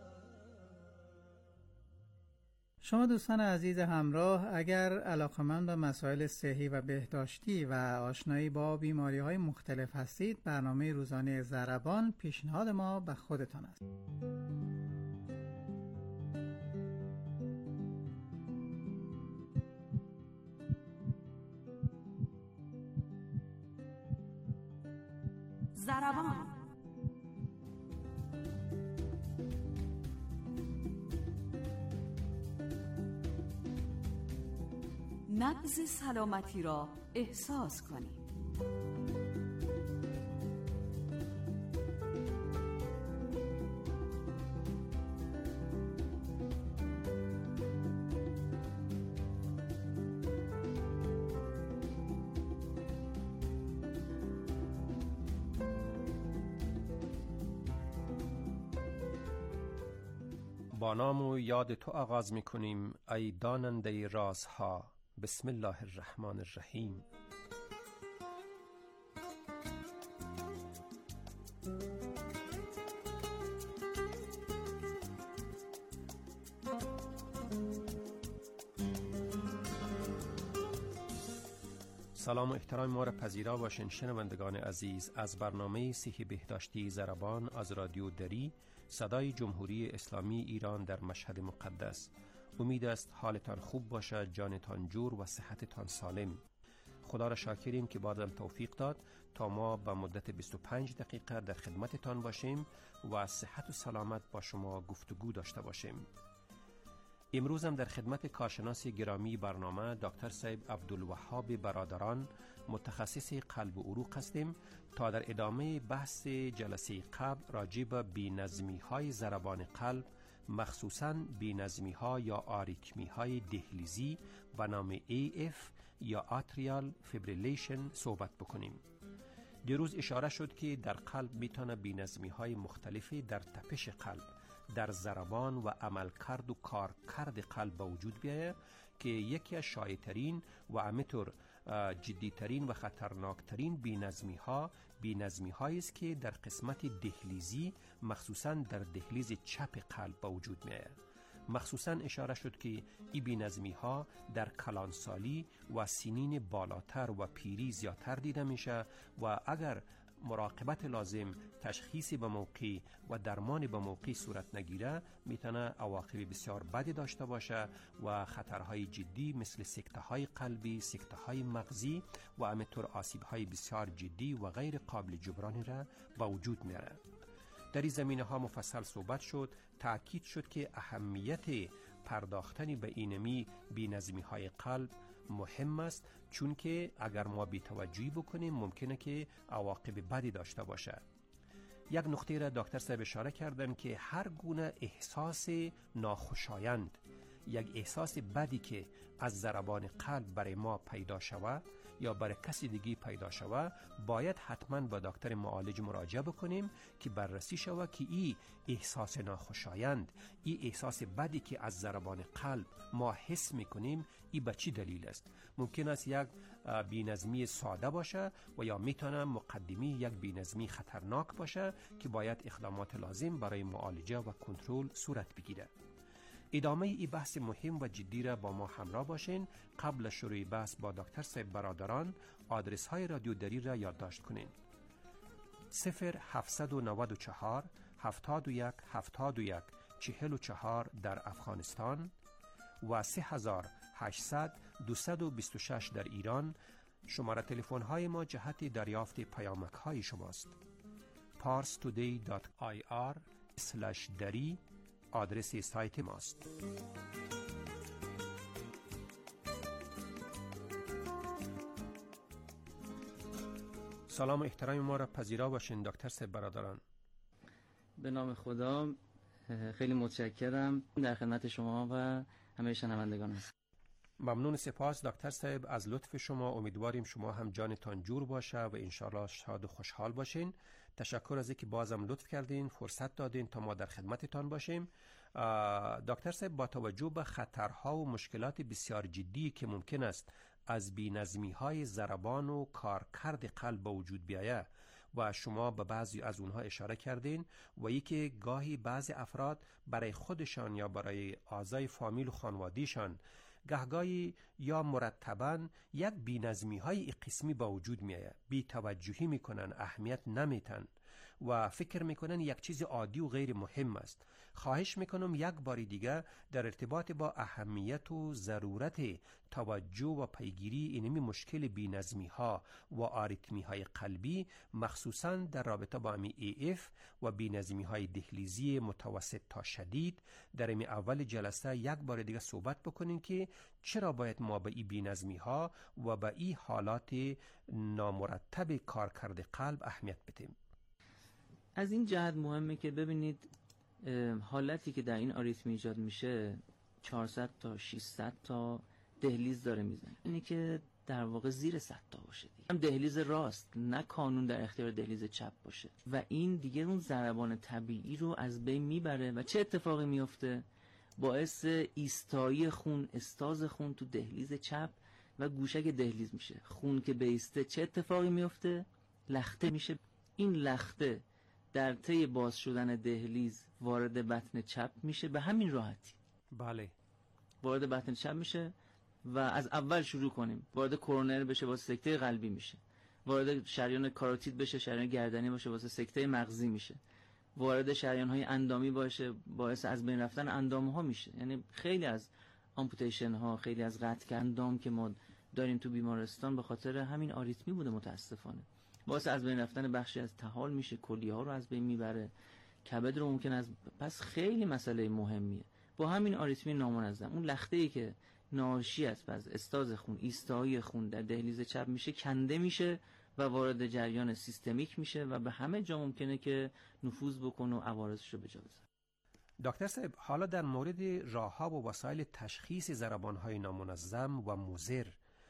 شما دوستان عزیز همراه، اگر علاقه‌مند به مسائل صحی و بهداشتی و آشنایی با بیماری‌های مختلف هستید، برنامه روزانه ضربان پیشنهاد ما به خودتان است. ضربان. نبض سلامتی را احساس کنید. با نام و یاد تو آغاز می کنیم ای داننده رازها. بسم الله الرحمن الرحیم. سلام و احترام ما را پذیرا باشین شنوندگان عزیز از برنامه صحی بهداشتی ضربان از رادیو دری، صدای جمهوری اسلامی ایران در مشهد مقدس. امید است حالتان خوب باشد، جانتان جور و صحتتان سالم. خدا را شاکریم که بازم توفیق داد تا ما به مدت 25 دقیقه در خدمتتان باشیم و صحت و سلامت با شما گفتگو داشته باشیم. امروز هم در خدمت کارشناس گرامی برنامه دکتر صاحب عبدالوهاب برادران، متخصص قلب و عروق هستیم تا در ادامه بحث جلسه قبل راجع به بی‌نظمی‌های ضربان قلب، مخصوصاً بی‌نظمی‌ها یا آریتمی‌های دهلیزی به نام AF یا آتریال فیبریلیشن صحبت بکنیم. دیروز اشاره شد که در قلب میتونه بی‌نظمی‌های مختلفی در تپش قلب، در ضربان و عملکرد و کارکرد قلب به وجود بیاید که یکی از شایع‌ترین و همینطور جدیترین و خطرناکترین بی‌نظمی‌هایی است که در قسمت دهلیزی، مخصوصاً در دهلیز چپ قلب به وجود می‌آید. مخصوصاً اشاره شد که این بی‌نظمی‌ها در کلانسالی و سنین بالاتر و پیری زیادتر دیده میشه و اگر مراقبت لازم، تشخیص به موقع و درمان به موقع صورت نگیره میتونه عواقب بسیار بدی داشته باشه و خطرهای جدی مثل سکته‌های قلبی، سکته‌های مغزی و همینطور آسیب‌های بسیار جدی و غیر قابل جبرانی را به وجود میاره. در این زمینه‌ها مفصل صحبت شد، تأکید شد که اهمیت پرداختن به اینمی بی‌نظمی‌های قلب مهم است، چون که اگر ما بی‌توجهی بکنیم ممکنه که عواقب بدی داشته باشه. یک نکته را دکتر صاحب اشاره کردن که هر گونه احساس ناخوشایند، یک احساس بدی که از ضربان قلب برای ما پیدا شود یا برای کسی دیگه پیدا شوه، باید حتما با دکتر معالج مراجعه بکنیم که بررسی شوه که این احساس ناخوشایند، این احساس بدی که از ضربان قلب ما حس میکنیم، این به چی دلیل است. ممکن است یک بی‌نظمی ساده باشه و یا میتونه مقدمی یک بی‌نظمی خطرناک باشه که باید اقدامات لازم برای معالجه و کنترل صورت بگیره. ادامه این بحث مهم و جدی را با ما همراه باشین. قبل شروع بحث با دکتر صاحب برادران آدرس های رادیو دری را یادداشت کنین: 0794 71 71 44 در افغانستان و 3800 226 در ایران. شماره تلفن های ما جهت دریافت پیامک های شماست. parstoday.ir/dari آدرس سایت ماست. سلام و احترام ما را پذیرا باشین دکتر صاحب برادران. به نام خدا، خیلی متشکرم. در خدمت شما و همه شنوندگان هستم. ممنون، سپاس دکتر صاحب از لطف شما. امیدواریم شما هم جانتان جور باشه و انشالله شاد و خوشحال باشین. تشکر از اینکه بازم لطف کردین، فرصت دادین تا ما در خدمتتان باشیم. دکتر صاحب، با توجه به خطرها و مشکلات بسیار جدی که ممکن است از بی‌نظمی‌های ضربان و کارکرد قلب به وجود بیاید و شما به بعضی از اونها اشاره کردین و یکی گاهی بعضی افراد برای خودشان یا برای اعضای فامیل و خانوادیشان گهگاهی یا مرتباً یک بی‌نظمی‌های قسمی با وجود میآید، بی توجهی میکنن، اهمیت نمیتن و فکر میکنن یک چیز عادی و غیر مهم است. خواهش میکنم یک بار دیگه در ارتباط با اهمیت و ضرورت توجه و پیگیری اینمی مشکل بی‌نظمی‌ها و آریتمی‌های قلبی، مخصوصاً در رابطه با AF و بی‌نظمی‌های دهلیزی متوسط تا شدید، در این اول جلسه یک بار دیگه صحبت بکنیم که چرا باید ما به این بی‌نظمی‌ها و به این حالات نامرتب کارکرد قلب اهمیت بدیم. از این جهت مهمه که ببینید حالتی که در این آریتمی ایجاد میشه 400 تا 600 تا دهلیز داره میزنه، اینی که در واقع زیر 100 تا باشه دیگه. هم دهلیز راست، نه کانون در اختیار دهلیز چپ باشه و این دیگه اون ضربان طبیعی رو از بین میبره و چه اتفاقی میفته؟ باعث ایستایی خون، استاز خون تو دهلیز چپ و گوشک دهلیز میشه. خون که بیسته چه اتفاقی میفته؟ لخته میشه. این لخته در طی باز شدن دهلیز وارد بطن چپ میشه به همین راحتی. بله، وارد بطن چپ میشه و از اول شروع کنیم. وارد کورونر بشه واسه سکته قلبی میشه. وارد شریان کاروتید بشه، شریان گردنی باشه واسه سکته مغزی میشه. وارد شریان های اندامی باشه، باعث از بین رفتن اندام ها میشه. یعنی خیلی از آمپوتیشن ها، خیلی از قطع اندام که ما داریم تو بیمارستان به خاطر همین آریتمی بوده متاسفانه. باعث از بین رفتن بخشی از طحال میشه، کلیه ها رو از بین میبره، کبد رو ممکن از پس خیلی مسئله مهمیه. با همین آریتمی نامنظم اون لخته‌ای که ناشی است از استاز خون، ایستایی خون در دهلیز چپ میشه، کنده میشه و وارد جریان سیستمیک میشه و به همه جا ممکنه که نفوذ بکنه و عوارضش رو به جا بذاره. دکتر صاحب، حالا در مورد راه‌ها و وسایل تشخیص ضربان‌های نامنظم و مضر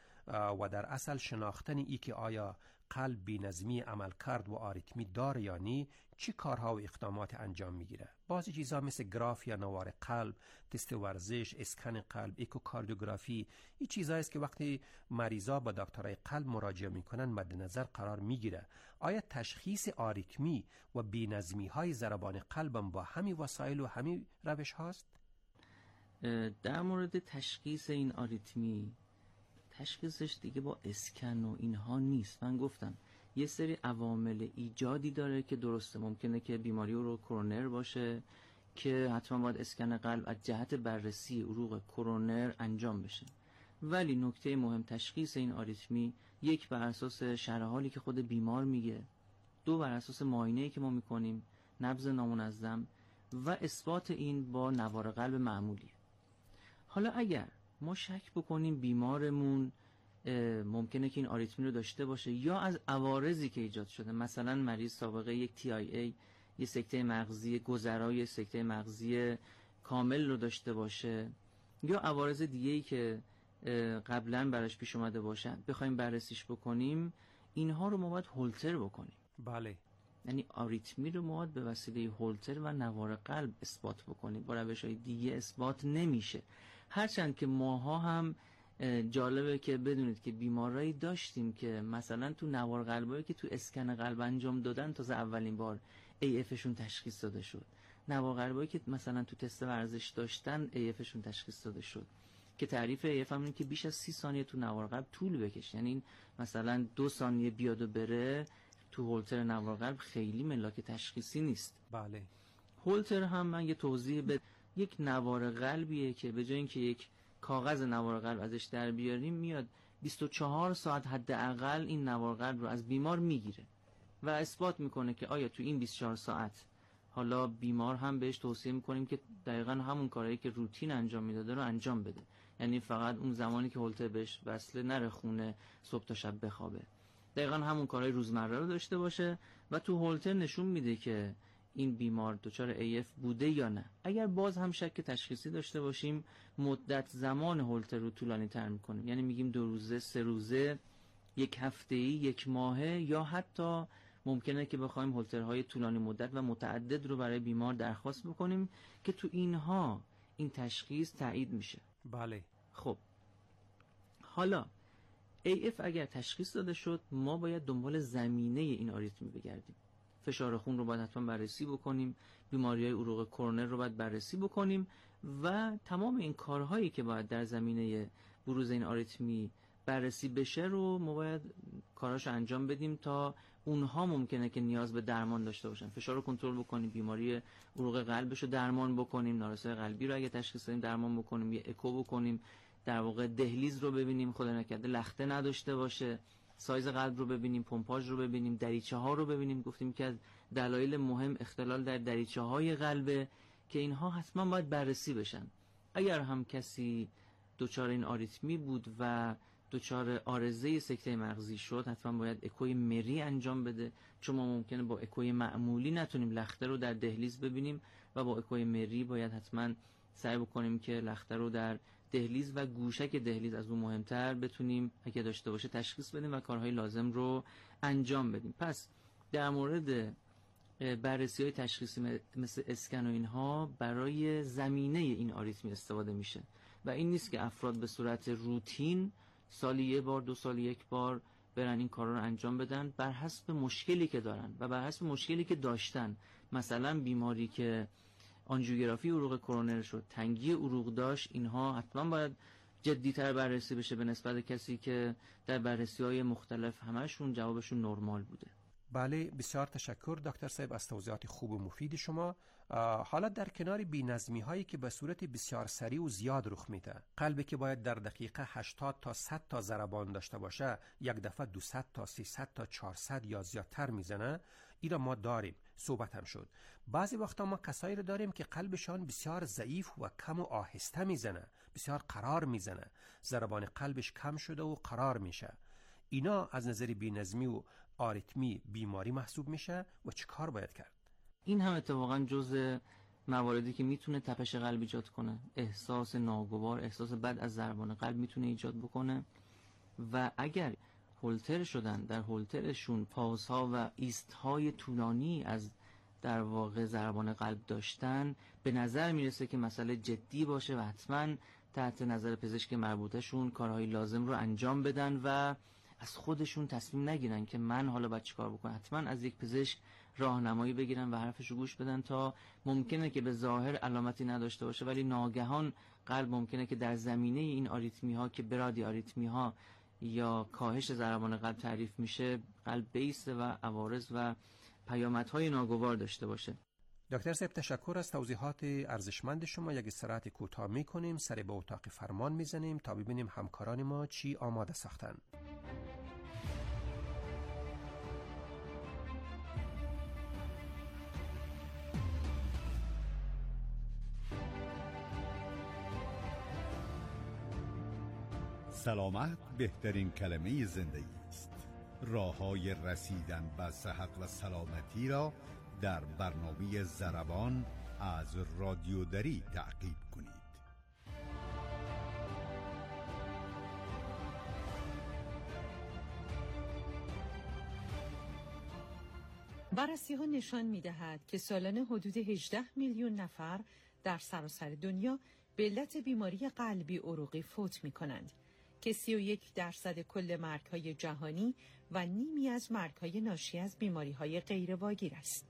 و در اصل شناختن ای که آیا قلب بی‌نظمی عملکرد و آریتمی داره یا نی، چی کارها و اقدامات انجام میگیره؟ بعضی چیزا مثل گراف یا نوار قلب، تست ورزش، اسکن قلب، اکوکاردیوگرافی، این چیزایی است که وقتی مریضا با دکترای قلب مراجعه میکنن مد نظر قرار میگیره. آیا تشخیص آریتمی و بی‌نظمی های ضربان قلبم با همین وسایل و همین روش هاست؟ در مورد تشخیص این آریتمی، تشخیصش دیگه با اسکن و اینها نیست. من گفتم یه سری عوامل ایجادی داره که درسته، ممکنه که بیماری رو کورونر باشه که حتما باید اسکن قلب از جهت بررسی عروق کورونر انجام بشه. ولی نکته مهم تشخیص این آریتمی، یک بر اساس شرح حالی که خود بیمار میگه، دو بر اساس معاینه‌ای که ما میکنیم، نبض نامنظم و اثبات این با نوار قلب معمولی. حالا اگر ما شک بکنیم بیمارمون ممکنه که این آریتمی رو داشته باشه یا از عوارضی که ایجاد شده، مثلا مریض سابقه یک TIA، یه سکته مغزی گذرای سکته مغزی کامل رو داشته باشه یا عوارض دیگه‌ای که قبلا براش پیش اومده باشن بخوایم بررسیش بکنیم، اینها رو ما باید هولتر بکنیم. بله. یعنی آریتمی رو ما باید به وسیله هولتر و نوار قلب اثبات بکنیم، با روش‌های دیگه اثبات نمیشه. هرچند که ماها هم جالبه که بدونید که بیمارایی داشتیم که مثلا تو نوار قلبایی که تو اسکن قلب انجام دادن تازه اولین بار AF-شون تشخیص داده شد. نوار قلبایی که مثلا تو تست ورزش داشتن AF-شون تشخیص داده شد. که تعریف AF هم اینه که بیش از 30 ثانیه تو نوار قلب طول بکشه. یعنی مثلا 2 ثانیه بیاد و بره تو هولتر نوار قلب خیلی ملاک تشخیصی نیست. بله. هولتر هم من یه توضیح به یک نوار قلبیه که به جای اینکه یک کاغذ نوار قلب ازش در بیاریم، میاد 24 ساعت حداقل این نوار قلب رو از بیمار میگیره و اثبات میکنه که آیا تو این 24 ساعت حالا بیمار هم بهش توصیه میکنیم که دقیقاً همون کارهایی که روتین انجام میداده رو انجام بده. یعنی فقط اون زمانی که هولتر بهش وصله نره خونه صبح تا شب بخوابه، دقیقاً همون کارهای روزمره رو داشته باشه و تو هولتر نشون میده که این بیمار دچار AF بوده یا نه. اگر باز هم شک تشخیصی داشته باشیم، مدت زمان هولتر رو طولانی تر میکنیم. یعنی میگیم 2 روزه، 3 روزه، 1 هفته‌ای، 1 ماهه، یا حتی ممکنه که بخوایم هولترهای طولانی مدت و متعدد رو برای بیمار درخواست بکنیم که تو اینها این تشخیص تایید میشه. بله. خب حالا AF اگر تشخیص داده شد، ما باید دنبال زمینه این آریتمی بگردیم. فشار خون رو باید حتما بررسی بکنیم، بیماری‌های عروق کرونر رو باید بررسی بکنیم و تمام این کارهایی که باید در زمینه بروز این آریتمی بررسی بشه رو ما باید کاراشو انجام بدیم تا اونها ممکنه که نیاز به درمان داشته باشن. فشار رو کنترل بکنیم، بیماری عروق قلبش رو درمان بکنیم، نارسایی قلبی رو اگه تشخیص دادیم درمان بکنیم، یه اکو بکنیم، در واقع دهلیز رو ببینیم خدا نکرده لخته نداشته باشه، سایز قلب رو ببینیم، پمپاژ رو ببینیم، دریچه ها رو ببینیم. گفتیم که از دلایل مهم اختلال در دریچه های قلبه که اینها حتما باید بررسی بشن. اگر هم کسی دچار این آریتمی بود و دچار عارضه سکته مغزی شد، حتما باید اکوی مری انجام بده، چون ما ممکنه با اکوی معمولی نتونیم لخته رو در دهلیز ببینیم و با اکوی مری باید حتما سعی بکنیم که لخته رو در دهلیز و گوشک دهلیز از اون مهمتر بتونیم اگه داشته باشه تشخیص بدیم و کارهای لازم رو انجام بدیم. پس در مورد بررسی های تشخیصی مثل اسکن و اینها برای زمینه این آریتمی استفاده میشه و این نیست که افراد به صورت روتین سالی 1 بار 2 سال 1 بار برن این کارا رو انجام بدن، بر حسب مشکلی که دارن و بر حسب مشکلی که داشتن. مثلا بیماری که آنژیوگرافی عروق کرونر شد، تنگی عروق داشت، اینها حتما باید جدی‌تر بررسی بشه به نسبت کسی که در بررسی‌های مختلف همشون جوابشون نرمال بوده. بله، بسیار تشکر دکتر صاحب از توضیحات خوب و مفید شما. حالا در کنار بی‌نظمی هایی که به صورت بسیار سریع و زیاد رخ میده، قلبی که باید در دقیقه 80 تا 100 تا ضربان داشته باشه، یک دفعه 200 تا 300 تا 400 یا زیادتر میزنه، این را ما داریم، صحبت هم شد. بعضی وقتا ما کسایی رو داریم که قلبشان بسیار ضعیف و کم و آهسته میزنه، بسیار قرار میزنه، ضربان قلبش کم شده و قرار میشه. اینا از نظر بی‌نظمی و آریتمی بیماری محسوب میشه و چه کار باید کرد؟ این هم اتفاقا جزء مواردی که میتونه تپش قلب ایجاد کنه، احساس ناگوار، احساس بد از ضربان قلب میتونه ایجاد بکنه و اگر هولتر شدن، در هولترشون پازها و ایستهای طولانی از در واقع ضربان قلب داشتن، به نظر میرسه که مسئله جدی باشه و حتما تحت نظر پزشک مربوطه‌شون کارهای لازم رو انجام بدن و از خودشون تصمیم نگیرن که من حالا باید چی کار بکنم. حتما از یک پزشک راهنمایی بگیرن و حرفشو گوش بدن تا ممکنه که به ظاهر علامتی نداشته باشه ولی ناگهان قلب ممکنه که در زمینه این آریتمی ها که برادی آریتمی ها یا کاهش ضربان قلب تعریف میشه، قلب بیسته و عوارض و پیامدهای ناگوار داشته باشه. دکتر صاحب تشکر از توضیحات ارزشمند شما. یک استراحت کوتاه میکنیم، سر به اتاق فرمان میزنیم تا ببینیم همکاران ما چی آماده ساختن. سلامت بهترین کلمه زندگی است. راه‌های رسیدن به صحت و سلامتی را در برنامه ضربان از رادیو دری تعقیب کنید. بررسی‌ها نشان می‌دهد که سالانه حدود 18 میلیون نفر در سراسر دنیا به علت بیماری قلبی عروقی فوت می‌کنند که 31% کل مرگ‌های جهانی و نیمی از مرگ‌های ناشی از بیماری‌های غیرواگیر است.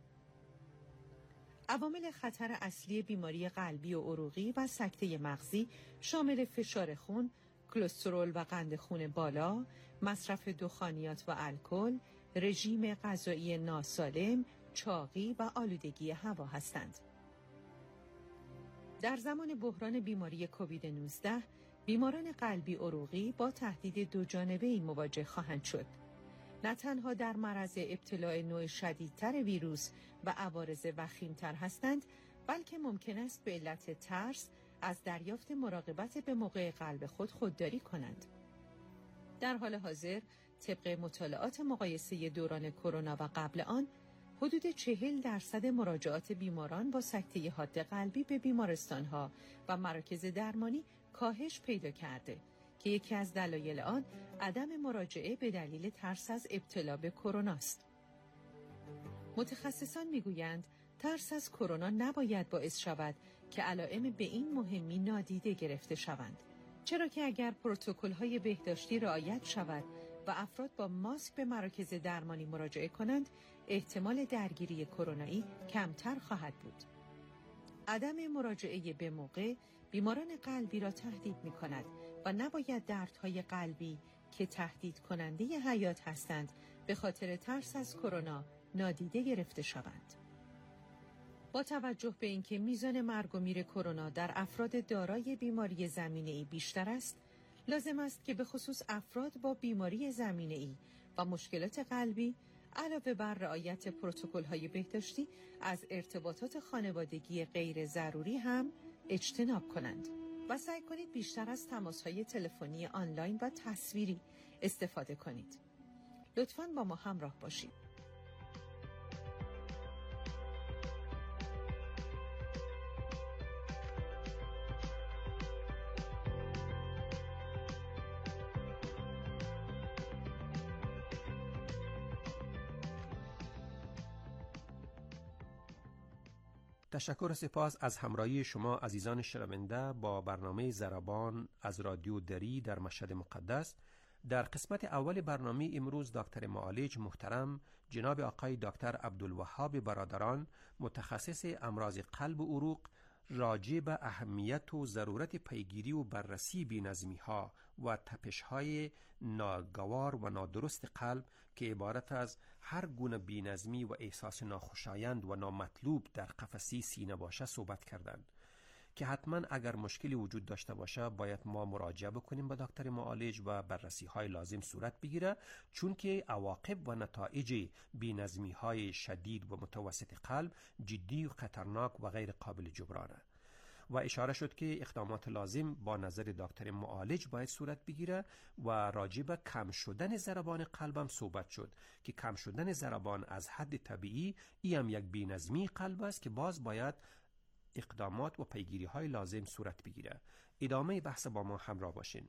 عوامل خطر اصلی بیماری قلبی و عروقی و سکته مغزی شامل فشار خون، کلسترول و قند خون بالا، مصرف دخانیات و الکل، رژیم غذایی ناسالم، چاقی و آلودگی هوا هستند. در زمان بحران بیماری کووید 19 بیماران قلبی عروقی با تهدید دو جانبه‌ای مواجه خواهند شد. نه تنها در معرض ابتلاع نوع شدیدتر ویروس و عوارض وخیمتر هستند، بلکه ممکن است به علت ترس از دریافت مراقبت به موقع قلب خود خودداری کنند. در حال حاضر طبق مطالعات مقایسه دوران کرونا و قبل آن، حدود 40% مراجعات بیماران با سکته حاد قلبی به بیمارستان‌ها و مراکز درمانی کاهش پیدا کرده که یکی از دلایل آن عدم مراجعه به دلیل ترس از ابتلا به کرونا است. متخصصان میگویند ترس از کرونا نباید باعث شود که علائم به این مهمی نادیده گرفته شوند، چرا که اگر پروتکل‌های بهداشتی رعایت شود و افراد با ماسک به مراکز درمانی مراجعه کنند، احتمال درگیری کرونایی کمتر خواهد بود. عدم مراجعه به موقع بیماران قلبی را تهدید می‌کند و نباید دردهای قلبی که تهدید کننده حیات هستند به خاطر ترس از کرونا نادیده گرفته شوند. با توجه به اینکه میزان مرگ و میر کرونا در افراد دارای بیماری زمینه‌ای بیشتر است، لازم است که به خصوص افراد با بیماری زمینه‌ای و مشکلات قلبی علاوه بر رعایت پروتکل‌های بهداشتی از ارتباطات خانوادگی غیر ضروری هم اجتناب کنند و سعی کنید بیشتر از تماس‌های تلفنی آنلاین و تصویری استفاده کنید. لطفاً با ما همراه باشید. تشکر و سپاس از همراهی شما عزیزان شنونده با برنامه ضربان از رادیو دری در مشهد مقدس. در قسمت اول برنامه امروز دکتر معالج محترم جناب آقای دکتر عبدالوهاب برادران، متخصص امراض قلب و عروق، راجع به اهمیت و ضرورت پیگیری و بررسی بی‌نظمی‌ها و تپش‌های ناگوار و نادرست قلب که عبارت از هر گونه بی‌نظمی و احساس ناخوشایند و نامطلوب در قفسه سینه باشه صحبت کردند که حتما اگر مشکلی وجود داشته باشه باید ما مراجعه بکنیم به دکتر معالج و بررسی‌های لازم صورت بگیره، چون که عواقب و نتایج بی‌نظمی‌های شدید و متوسط قلب جدی و خطرناک و غیر قابل جبرانه و اشاره شد که اقدامات لازم با نظر دکتر معالج باید صورت بگیره و راجع به کم شدن ضربان قلبم صحبت شد که کم شدن ضربان از حد طبیعی هم یک بی‌نظمی قلب است که باز باید اقدامات و پیگیری های لازم صورت بگیره. ادامه بحث با ما همراه باشین.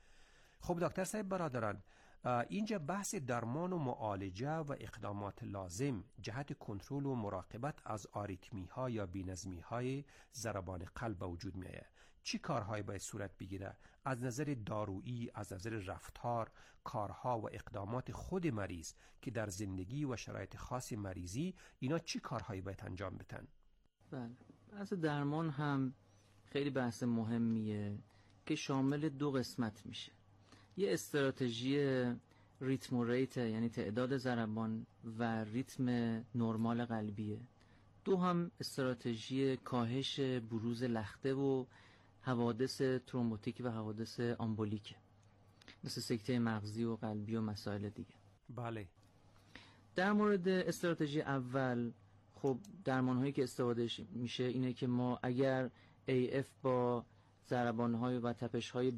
خب دکتر صاحب برادران، اینجا بحث درمان و معالجه و اقدامات لازم جهت کنترل و مراقبت از آریتمی ها یا بی‌نظمی های ضربان قلب به وجود میاد. چی کارهایی باید صورت بگیره از نظر دارویی، از نظر رفتار، کارها و اقدامات خود مریض که در زندگی و شرایط خاص مریضی اینا چی کارهایی باید انجام بدن؟ بله، بحث درمان هم خیلی بحث مهمیه که شامل دو قسمت میشه. یه استراتژی ریتم و ریت، یعنی تعداد ضربان و ریتم نرمال قلبیه. دو هم استراتژی کاهش بروز لخته و حوادث ترومبوتیک و حوادث آمبولیک مثل سکته مغزی و قلبی و مسائل دیگه. بله. در مورد استراتژی اول، خب درمان‌هایی که استفاده میشه اینه که ما اگر AF با ضربان‌های و تپش‌های